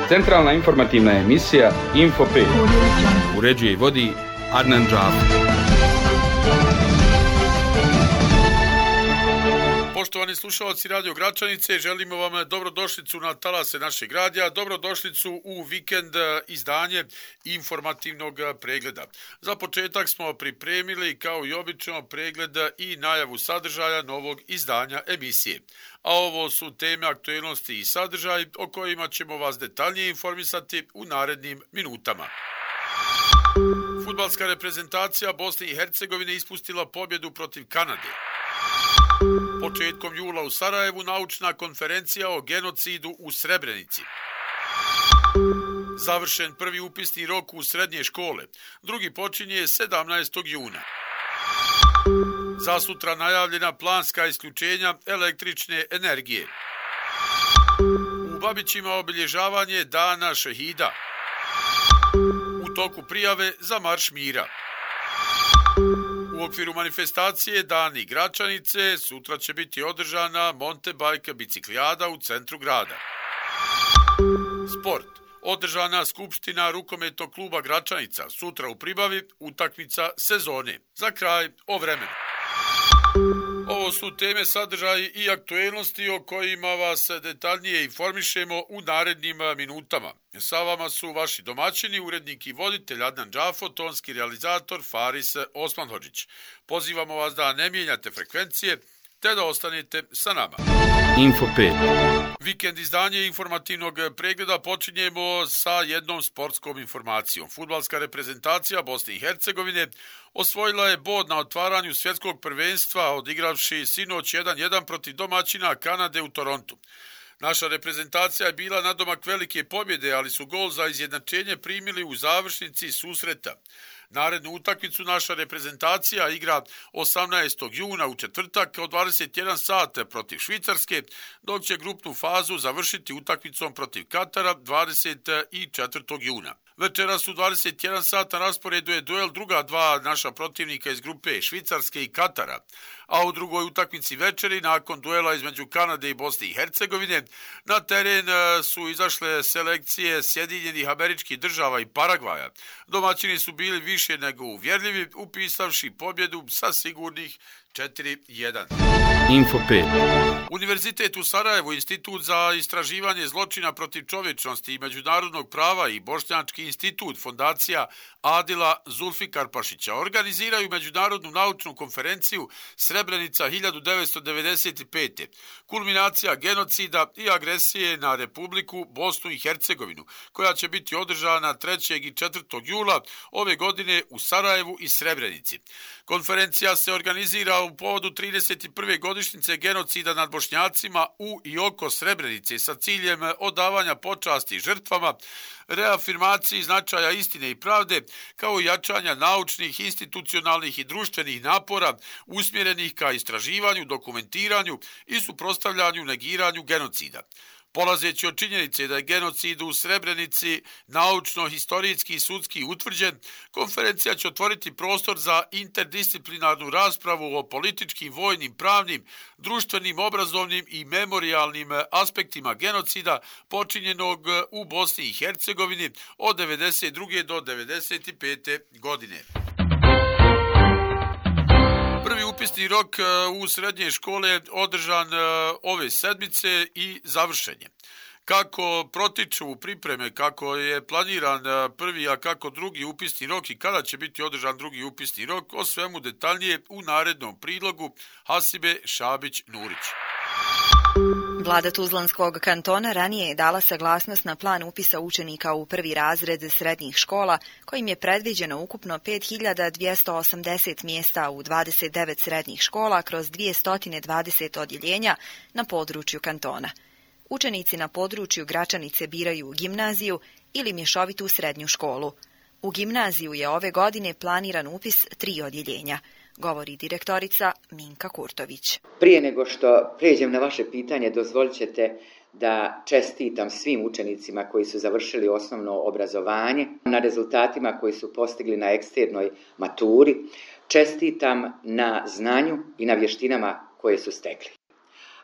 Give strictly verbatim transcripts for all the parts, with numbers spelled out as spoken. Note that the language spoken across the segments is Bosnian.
Centralna informativna emisija Info pet. Uređuje i vodi Adnan Džafer. Poštovani slušalci Radio Gračanice, želimo vam dobrodošlicu na talase našeg radija, dobrodošlicu u vikend izdanje informativnog pregleda. Za početak smo pripremili kao i obično pregled i najavu sadržaja novog izdanja emisije. A ovo su teme aktualnosti i sadržaj o kojima ćemo vas detaljnije informisati u narednim minutama. Fudbalska reprezentacija Bosne i Hercegovine ispustila pobjedu protiv Kanade. Početkom jula u Sarajevu naučna konferencija o genocidu u Srebrenici. Završen prvi upisni rok u srednje škole. Drugi počinje sedamnaestog juna. Za sutra najavljena planska isključenja električne energije. U Babićima obilježavanje Dana šehida. U toku prijave za Marš mira. U okviru manifestacije Dani Gračanice sutra će biti održana Monte Bike biciklijada u centru grada. Sport. Održana skupština rukometnog kluba Gračanica. Sutra u Pribavi utakmica sezone. Za kraj o vremenu. Ovo su teme, sadržaj i aktualnosti o kojima vas detaljnije informišemo u narednim minutama. Sa vama su vaši domaćini, urednik i voditelj Adnan Džafo, tonski realizator Faris Osmanhodžić. Pozivamo vas da ne mijenjate frekvencije te da ostanete sa nama. Info pet. Vikend izdanje informativnog pregleda počinjemo sa jednom sportskom informacijom. Fudbalska reprezentacija Bosne i Hercegovine osvojila je bod na otvaranju svjetskog prvenstva odigravši sinoć jedan jedan protiv domaćina Kanade u Torontu. Naša reprezentacija je bila nadomak velike pobjede, ali su gol za izjednačenje primili u završnici susreta. Narednu utakmicu naša reprezentacija igra osamnaestog juna u četvrtak od dvadeset jedan sat protiv Švicarske, dok će grupnu fazu završiti utakmicom protiv Katara dvadeset četvrtog juna. Večeras u dvadeset jedan sat na rasporedu je duel druga dva naša protivnika iz grupe Švicarske i Katara, a u drugoj utakmici večeri nakon duela između Kanade i Bosne i Hercegovine na teren su izašle selekcije Sjedinjenih Američkih Država i Paragvaja. Domaćini su bili više nego uvjerljivi, upisavši pobjedu sa sigurnih četiri jedan. Info pet. Univerzitet u Sarajevu, Institut za istraživanje zločina protiv čovječnosti i međunarodnog prava i Bošnjački institut Fondacija Adila Zulfikarpašića organiziraju međunarodnu naučnu konferenciju Srebrenica hiljadu devetsto devedeset pete. Kulminacija genocida i agresije na Republiku Bosnu i Hercegovinu, koja će biti održana trećeg i četvrtog jula ove godine u Sarajevu i Srebrenici. Konferencija se organizira u povodu trideset prve godišnjice genocida nad Bošnjacima u i oko Srebrenice sa ciljem odavanja počasti žrtvama, reafirmaciji značaja istine i pravde, kao i jačanja naučnih, institucionalnih i društvenih napora usmjerenih ka istraživanju, dokumentiranju i suprotstavljanju negiranju genocida. Polazeći od činjenice da je genocid u Srebrenici naučno, historijski i sudski utvrđen, konferencija će otvoriti prostor za interdisciplinarnu raspravu o političkim, vojnim, pravnim, društvenim, obrazovnim i memorijalnim aspektima genocida počinjenog u Bosni i Hercegovini od devedeset druge do devedeset pete godine. Prvi upisni rok u srednje škole održan ove sedmice i završen je. Kako protiču pripreme, kako je planiran prvi, a kako drugi upisni rok i kada će biti održan drugi upisni rok, o svemu detaljnije u narednom prilogu Hasibe Šabić-Nurić. Vlada Tuzlanskog kantona ranije je dala saglasnost na plan upisa učenika u prvi razred srednjih škola, kojim je predviđeno ukupno pet hiljada dvjesto osamdeset mjesta u dvadeset devet srednjih škola kroz dvjesto dvadeset odjeljenja na području kantona. Učenici na području Gračanice biraju gimnaziju ili mješovitu srednju školu. U gimnaziju je ove godine planiran upis tri odjeljenja, govori direktorica Minka Kurtović. Prije nego što pređem na vaše pitanje, dozvolit ćete da čestitam svim učenicima koji su završili osnovno obrazovanje na rezultatima koji su postigli na eksternoj maturi. Čestitam na znanju i na vještinama koje su stekli.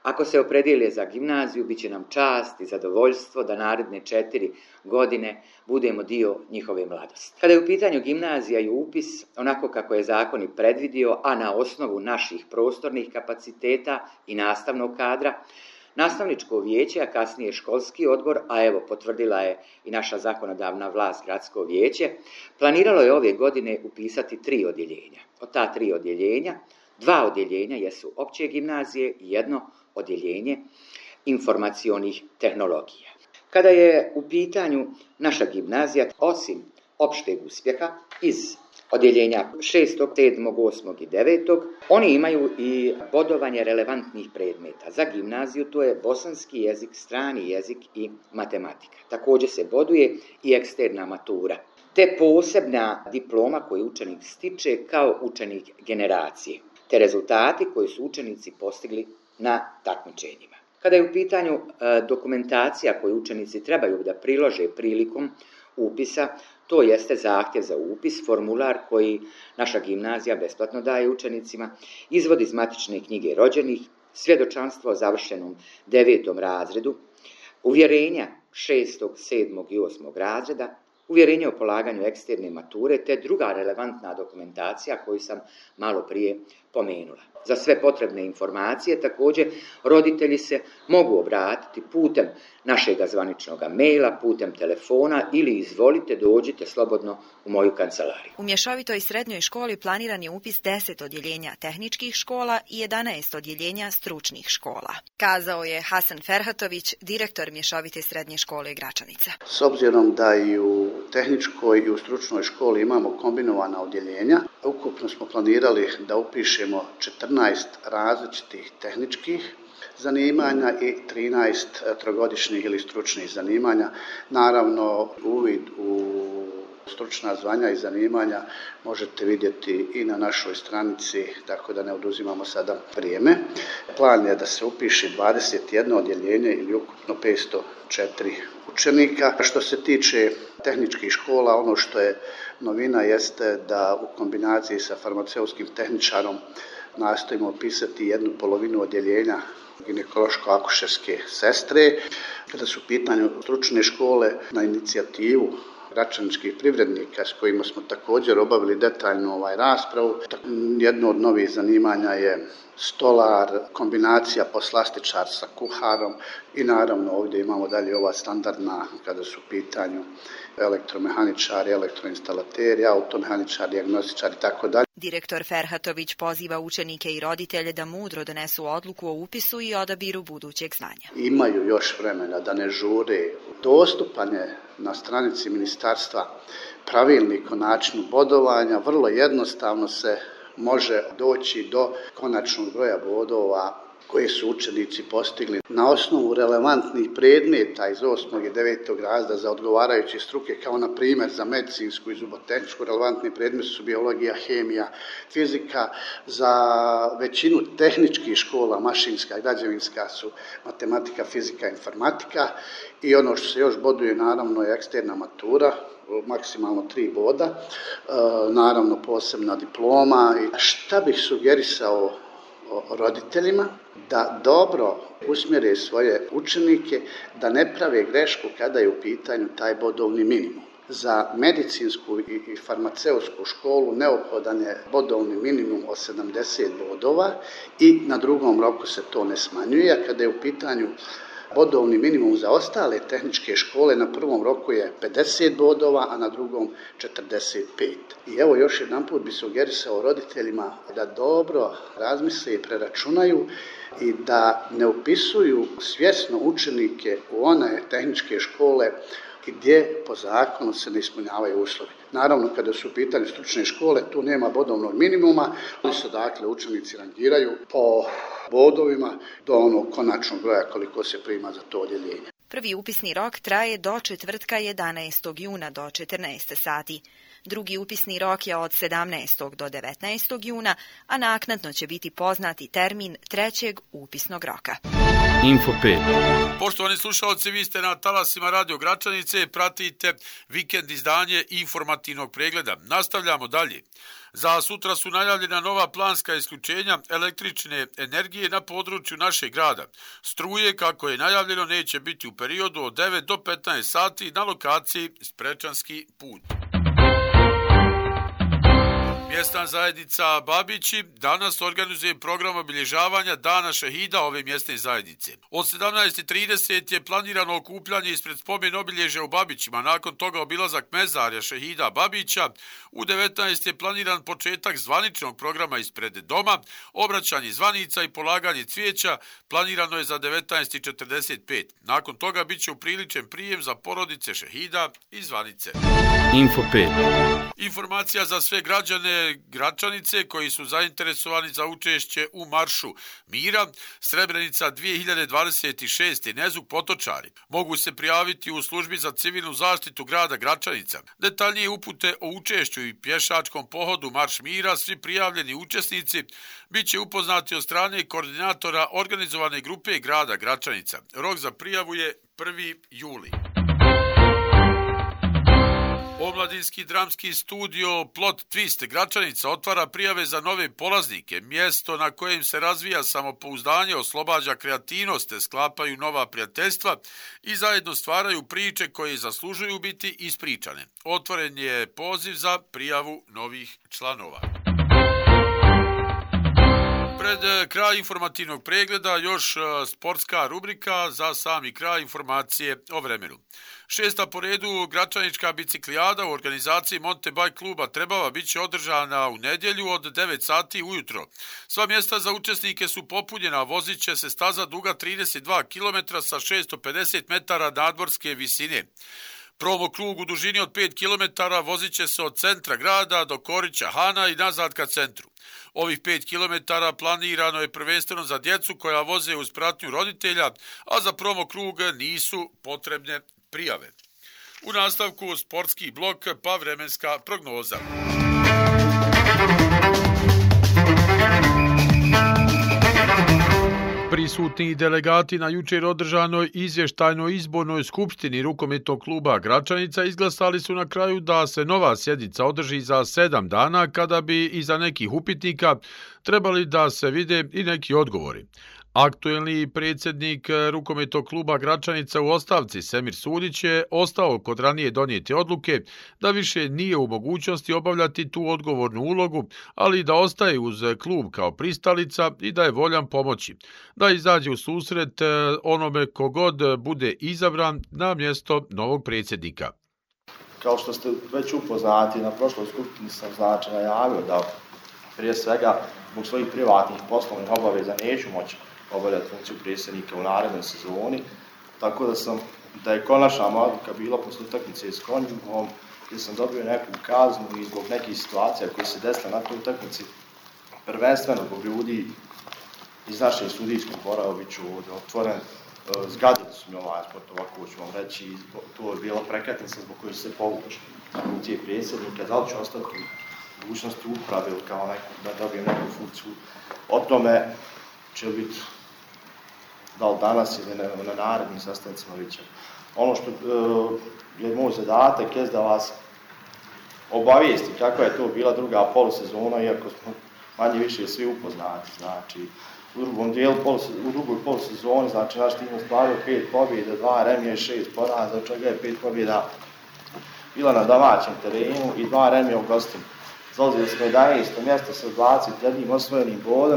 Ako se opredijele za gimnaziju, bit će nam čast i zadovoljstvo da naredne četiri godine budemo dio njihove mladosti. Kada je u pitanju gimnazija i upis, onako kako je zakon i predvidio, a na osnovu naših prostornih kapaciteta i nastavnog kadra, Nastavničko vijeće, a kasnije školski odbor, a evo potvrdila je i naša zakonodavna vlast, gradsko vijeće, planiralo je ove godine upisati tri odjeljenja. Od ta tri odjeljenja, dva odjeljenja jesu opće gimnazije i jedno odjeljenje informacionih tehnologija. Kada je u pitanju naša gimnazija, osim opšteg uspjeha iz odjeljenja šestog, sedmog, osmog i devetog, oni imaju i bodovanje relevantnih predmeta. Za gimnaziju to je bosanski jezik, strani jezik i matematika. Također se boduje i eksterna matura, te posebna diploma koju učenik stiče kao učenik generacije, te rezultati koji su učenici postigli na takmičenjima. Kada je u pitanju e, dokumentacija koju učenici trebaju da prilože prilikom upisa, to jeste zahtjev za upis, formular koji naša gimnazija besplatno daje učenicima, izvod iz matične knjige rođenih, svjedočanstvo o završenom devetom razredu, uvjerenja šestog, sedmog i osmog razreda, uvjerenje o polaganju eksterne mature te druga relevantna dokumentacija koju sam malo prije pomenula. Za sve potrebne informacije također roditelji se mogu obratiti putem našeg zvaničnog maila, putem telefona ili izvolite dođite slobodno u moju kancelariju. U mješovitoj srednjoj školi planiran je upis deset odjeljenja tehničkih škola i jedanaest odjeljenja stručnih škola, kazao je Hasan Ferhatović, direktor mješovite srednje škole Gračanica. S obzirom da i u tehničkoj i u stručnoj školi imamo kombinovana odjeljenja, ukupno smo planirali da upišemo četrnaest različitih tehničkih zanimanja i trinaest trogodišnjih ili stručnih zanimanja. Naravno, uvid u stručna zvanja i zanimanja možete vidjeti i na našoj stranici, tako da ne oduzimamo sada vrijeme. Plan je da se upiše dvadeset jedno odjeljenje ili ukupno petsto četiri učenika. Što se tiče tehničkih škola, ono što je novina jeste da u kombinaciji sa farmaceutskim tehničarom nastojimo upisati jednu polovinu odjeljenja ginekološko-akušerske sestre. Kada su u pitanju stručne škole, na inicijativu gračaničkih privrednika s kojima smo također obavili detaljnu ovaj raspravu. Jedno od novih zanimanja je stolar, kombinacija poslastičar sa kuharom i naravno ovdje imamo dalje ova standardna kada su u pitanju elektromehaničari, elektroinstalateri, automehaničari, dijagnostičari i tako dalje. Direktor Ferhatović poziva učenike i roditelje da mudro donesu odluku o upisu i odabiru budućeg znanja. Imaju još vremena da ne žure. Dostupan je na stranici ministarstva pravilnik o načinu bodovanja. Vrlo jednostavno se može doći do konačnog broja bodova koje su učenici postigli na osnovu relevantnih predmeta iz osmog i devetog razreda za odgovarajuće struke, kao na primjer za medicinsku i zubotehničku relevantni predmeti su biologija, hemija, fizika. Za većinu tehničkih škola, mašinska, građevinska su matematika, fizika, informatika i ono što se još boduje naravno je eksterna matura, maksimalno tri boda, naravno posebna diploma. I šta bih sugerisao roditeljima? Da dobro usmjere svoje učenike, da ne prave grešku kada je u pitanju taj bodovni minimum. Za medicinsku i farmaceutsku školu neophodan je bodovni minimum od sedamdeset bodova i na drugom roku se to ne smanjuje, a kada je u pitanju bodovni minimum za ostale tehničke škole, na prvom roku je pedeset bodova, a na drugom četrdeset pet. I evo još jedan put bi sugerisao roditeljima da dobro razmisle i preračunaju i da ne upisuju svjesno učenike u one tehničke škole gdje po zakonu se ne ispunjavaju uslovi. Naravno, kada su u pitanju stručne škole, tu nema bodovnog minimuma, oni se dakle učenici rangiraju po bodovima do onog konačnog broja koliko se prima za to odjeljenje. Prvi upisni rok traje do četvrtka jedanaestog juna do četrnaest sati. Drugi upisni rok je od sedamnaestog do devetnaestog juna, a naknadno će biti poznati termin trećeg upisnog roka. Info pet. Poštovani slušalci, vi ste na talasima Radio Gračanice, pratite vikend izdanje informativnog pregleda. Nastavljamo dalje. Za sutra su najavljena nova planska isključenja električne energije na području našeg grada. Struje, kako je najavljeno, neće biti u periodu od devet do petnaest sati na lokaciji Sprečanski put. Mjesna zajednica Babići danas organizuje program obilježavanja Dana šehida ove mjesne zajednice. Od sedamnaest i trideset je planirano okupljanje ispred spomen obilježja u Babićima, nakon toga obilazak mezarja šehida Babića. U devetnaest je planiran početak zvaničnog programa ispred doma, obraćanje zvanica i polaganje cvijeća planirano je za devetnaest i četrdeset pet. Nakon toga bit će upriličen prijem za porodice šehida i zvanice. Info pet. Informacija za sve građane Gračanice koji su zainteresovani za učešće u Maršu mira Srebrenica dvije hiljade dvadeset šest. Nezu Potočari. Mogu se prijaviti u službi za civilnu zaštitu grada Gračanica. Detaljnije upute o učešću i pješačkom pohodu Marš mira svi prijavljeni učesnici bit će upoznati od strane koordinatora organizovane grupe grada Gračanica. Rok za prijavu je prvi juli. Omladinski dramski studio Plot Twist Gračanica otvara prijave za nove polaznike. Mjesto na kojem se razvija samopouzdanje, oslobađa kreativnost, sklapaju nova prijateljstva i zajedno stvaraju priče koje zaslužuju biti ispričane. Otvoren je poziv za prijavu novih članova. Pred kraj informativnog pregleda još sportska rubrika za sami kraj informacije o vremenu. Šesta po redu Gračanička biciklijada u organizaciji Mountain Bike kluba Trebava bit će održana u nedjelju od devet sati ujutro. Sva mjesta za učesnike su popunjena, vozit će se staza duga trideset dva kilometra sa šesto pedeset metara nadmorske visine. Promo krug u dužini od pet kilometara vozit će se od centra grada do Korića Hana i nazad ka centru. Ovih pet kilometara planirano je prvenstveno za djecu koja voze uz pratnju roditelja, a za promo krug nisu potrebne prijave. U nastavku sportski blok pa vremenska prognoza. Prisutni delegati na jučer održanoj izvještajnoj izbornoj skupštini rukometnog kluba Gračanica izglasali su na kraju da se nova sjednica održi za sedam dana, kada bi iza nekih upitnika trebali da se vide i neki odgovori. Aktuelni predsjednik rukometnog kluba Gračanica u ostavci Semir Sudić je ostao kod ranije donijete odluke da više nije u mogućnosti obavljati tu odgovornu ulogu, ali da ostaje uz klub kao pristalica i da je voljan pomoći, da izađe u susret onome kogod bude izabran na mjesto novog predsjednika. Kao što ste već upoznati, na prošloj skupštini sam znači najavio da prije svega zbog svojih privatnih poslovnih obaveza neću moći obavljati funkciju predsjednika u narednoj sezoni, tako da sam, da je konačna odluka bila posle utakmice s Konjugom, gdje sam dobio neku kaznu i zbog nekih situacija koje se desile na toj utakmici, prvenstveno zbog ljudi iz naše sudijskog dvora, biću otvoren, zgadili su mi ovaj sport, ovako ću vam reći, i to je bila prekretnica zbog koje se povuče funkcije predsjednika, da li ću ostati u mogućnosti uprave ili kao neku, da dobijem neku funkciju. O tome će biti da li danas ili na, na narednim sastancima vidjet ćemo. Ono što e, je moj zadatak je da vas obavijesti kakva je to bila druga polusezona, iako smo manje više svi upoznati. Znači, u drugom dijelu, u drugoj polusezoni, znači naš tim ostvario pet pobjeda, dva remija i šest poraza, od čega je pet pobjeda bila na domaćem terenu i dva remija u gostima. Zauzeli smo jedanaesto mjesto sa dvadeset jednim osvojenim bodom.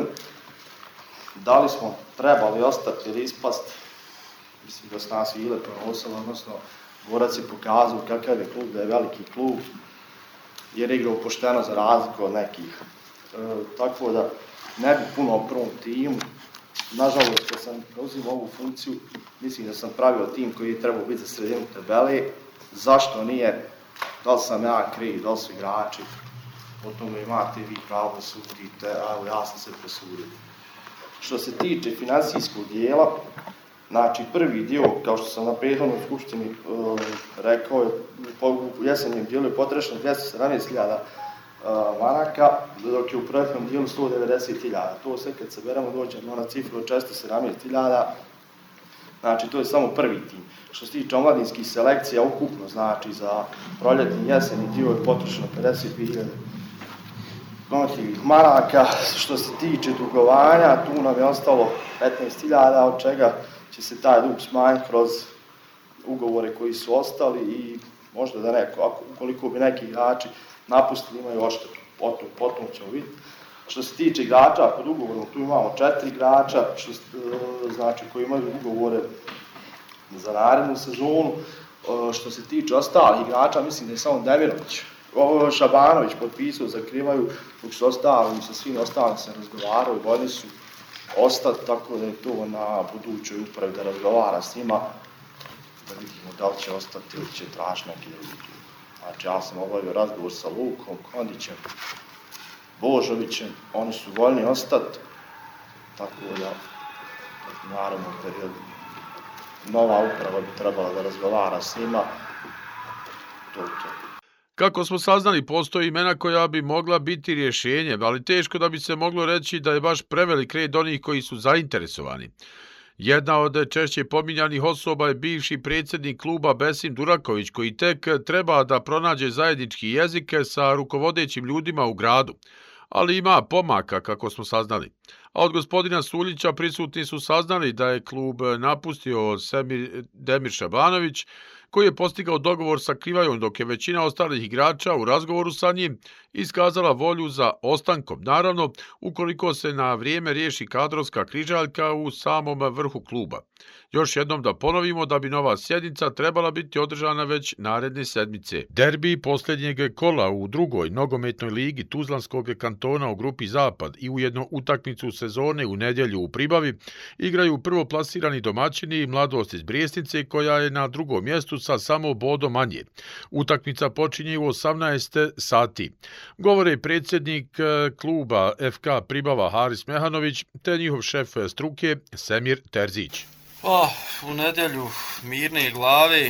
Da li smo trebali ostati ili ispasti, mislim da su nas Vile pronosili, odnosno Gorac je pokazao kakav je klub, da je veliki klub, jer je igrao pošteno za razliku od nekih. E, tako da ne bi puno o prvom timu. Nažalost, kad sam preuzimao ovu funkciju, mislim da sam pravio tim koji je trebao biti za sredinu tabele. Zašto nije? Da li sam ja kriv, da li su igrači? O tome imate vi pravo da sudite, a evo ja sam se presudio. Što se tiče financijskog dijela, Znači, prvi dio, kao što sam na prethodnoj skupštini e, rekao, je, u jesenjem dijelu je potrošeno dvjesto sedamnaest hiljada maraka, dok je u projektnom dijelu sto devedeset hiljada. To sve kad saberemo dođemo na cifru od četiristo sedamnaest hiljada. Znači, to je samo prvi tim. Što se tiče omladinskih selekcija, ukupno, znači, za proljetni jeseni dio je potrošeno pedeset dvije hiljade maraka. Što se tiče dugovanja, tu nam je ostalo petnaest hiljada, od čega će se taj dug smanjiti kroz ugovore koji su ostali i možda da neko, ako, ukoliko bi neki igrači napustili, imaju odštetu, potom, potom ćemo vidjeti. Što se tiče igrača pod ugovorom, tu imamo četiri igrača, što, znači, koji imaju ugovore za narednu sezonu. Što se tiče ostalih igrača, mislim da je samo Demirović, ovo Šabanović potpisao, zakrivaju, dok su ostali, sa svim ostalim se razgovaraju, voljni su ostati, tako da je to na budućoj upravi da razgovara s njima, da vidimo da li će ostati ili će tražiti neki drugi. Znači, ja sam obavio razgovor sa Lukom, Kondićem, Božovićem, oni su voljni ostati, tako da u narednom periodu nova uprava bi trebala da razgovara s njima, to je to. Kako smo saznali, postoji imena koja bi mogla biti rješenje, ali teško da bi se moglo reći da je baš prevelik red onih koji su zainteresovani. Jedna od češće pominjanih osoba je bivši predsjednik kluba Besim Duraković, koji tek treba da pronađe zajednički jezik sa rukovodećim ljudima u gradu. Ali ima pomaka, kako smo saznali. A od gospodina Suljića prisutni su saznali da je klub napustio Semir Demir Šabanović, koji je postigao dogovor sa Krivajom, dok je većina ostalih igrača u razgovoru sa njim iskazala volju za ostankom. Naravno, ukoliko se na vrijeme riješi kadrovska križaljka u samom vrhu kluba. Još jednom da ponovimo da bi nova sjednica trebala biti održana već naredne sedmice. Derbi posljednjeg kola u drugoj nogometnoj ligi Tuzlanskog kantona u grupi Zapad i ujedno utakmicu sezone u nedjelju u Pribavi igraju prvoplasirani domaćini Mladost iz Brijesnice, koja je na drugom mjestu sa samo bodom manje. Utakmica počinje u osamnaest sati. Govore predsjednik kluba F K Pribava Haris Mehanović te njihov šef struke Semir Terzić. Pa, u nedjelju mirne glave,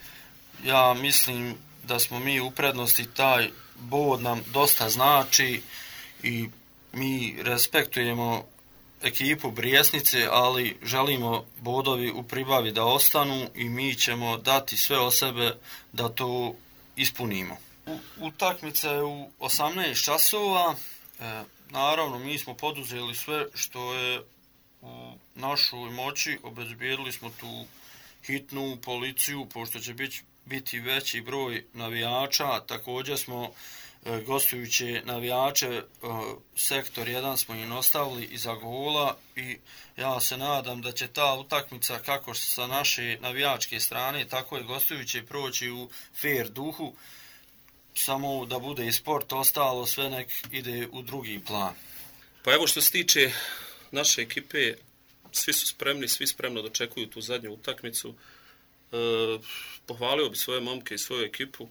ja mislim da smo mi u prednosti, taj bod nam dosta znači i mi respektujemo ekipu Brijesnice, ali želimo bodovi u Pribavi da ostanu i mi ćemo dati sve od sebe da to ispunimo. Utakmica je u osamnaest časova, e, naravno mi smo poduzeli sve što je u našoj moći, obezbijedili smo tu hitnu policiju, pošto će biti, biti veći broj navijača, također smo e, gostujuće navijače, e, sektor jedan smo im ostavili iza gola i ja se nadam da će ta utakmica kako sa naše navijačke strane, tako i gostujuće proći u fair duhu, samo da bude i sport, ostalo sve nek ide u drugi plan. Pa evo što se tiče naše ekipe, svi su spremni, svi spremno dočekuju tu zadnju utakmicu. E, pohvalio bi svoje momke i svoju ekipu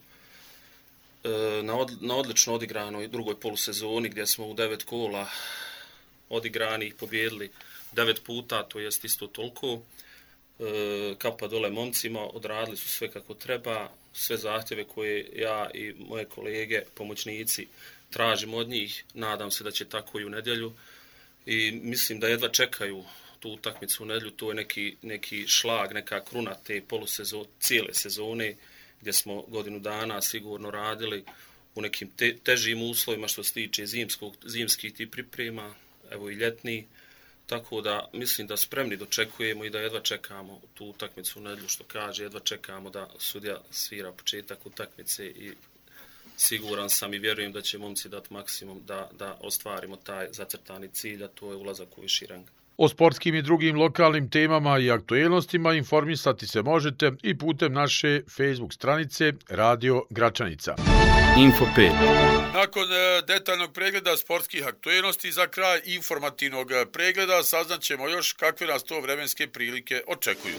e, na, od, na odlično odigranoj drugoj polusezoni gdje smo u devet kola odigranih pobijedili devet puta, to jest isto toliko. E, kapa dole momcima, odradili su sve kako treba, sve zahtjeve koje ja i moje kolege, pomoćnici, tražimo od njih. Nadam se da će tako i u nedjelju. I mislim da jedva čekaju tu utakmicu u nedjelju, to je neki, neki šlag, neka kruna te polusezone, cijele sezone, gdje smo godinu dana sigurno radili u nekim te, težim uslovima što se tiče zimskog, zimskih tih priprema, evo i ljetni, tako da mislim da spremni dočekujemo i da jedva čekamo tu utakmicu u nedjelju, što kaže, jedva čekamo da sudija svira početak utakmice i siguran sam i vjerujem da će momci dati maksimum da, da ostvarimo taj zacrtani cilj, a to je ulazak u viši rang. O sportskim i drugim lokalnim temama i aktuelnostima informisati se možete i putem naše Facebook stranice Radio Gračanica. Info pet. Nakon detaljnog pregleda sportskih aktuelnosti, za kraj informativnog pregleda saznaćemo još kakve nas to vremenske prilike očekuju.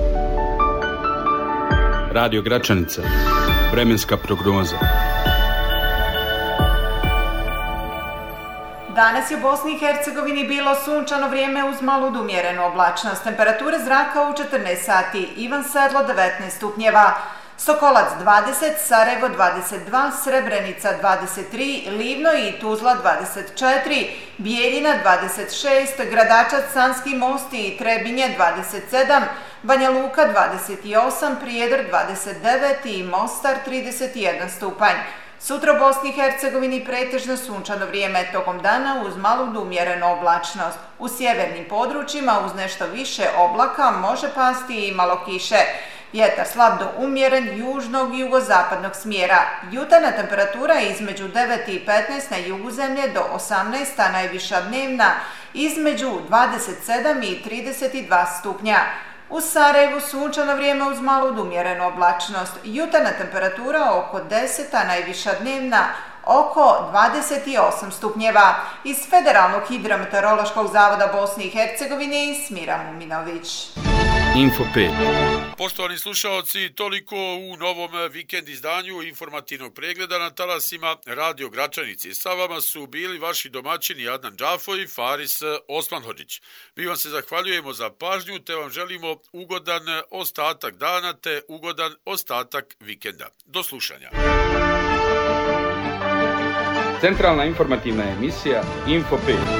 Radio Gračanica. Vremenska prognoza. Danas je u Bosni i Hercegovini bilo sunčano vrijeme uz malu do umjerenu oblačnost. Temperature zraka u četrnaest sati, Ivan Sedlo devetnaest stupnjeva, Sokolac dvadeset, Sarajevo dvadeset dva, Srebrenica dvadeset tri, Livno i Tuzla dvadeset četiri, Bijeljina dvadeset šest, Gradačac, Sanski most i Trebinje dvadeset sedam, Banja Luka dvadeset osam, Prijedor dvadeset devet i Mostar trideset jedan stupanj. Sutra u Bosni i Hercegovini pretežno sunčano vrijeme tokom dana uz malu do umjerenu oblačnost. U sjevernim područjima uz nešto više oblaka može pasti i malo kiše. Vjetar slab do umjeren južnog i jugozapadnog smjera. Jutarnja temperatura između devet i petnaest na jugu zemlje do osamnaest, a najviša dnevna između dvadeset sedam i trideset dva stupnja. U Sarajevu sunčano vrijeme uz malu do umjerenu oblačnost. Jutarnja temperatura oko deset, a najviša dnevna oko dvadeset osam stupnjeva. Iz Federalnog hidrometeorološkog zavoda Bosne i Hercegovine Smira Muminović. Info pet. Poštovani slušaoci, toliko u novom vikend izdanju informativnog pregleda na talasima Radio Gračanici. Sa vama su bili vaši domaćini Adnan Džafo i Faris Osmanhodžić. Mi vam se zahvaljujemo za pažnju te vam želimo ugodan ostatak dana te ugodan ostatak vikenda. Do slušanja. Centralna informativna emisija Info pet.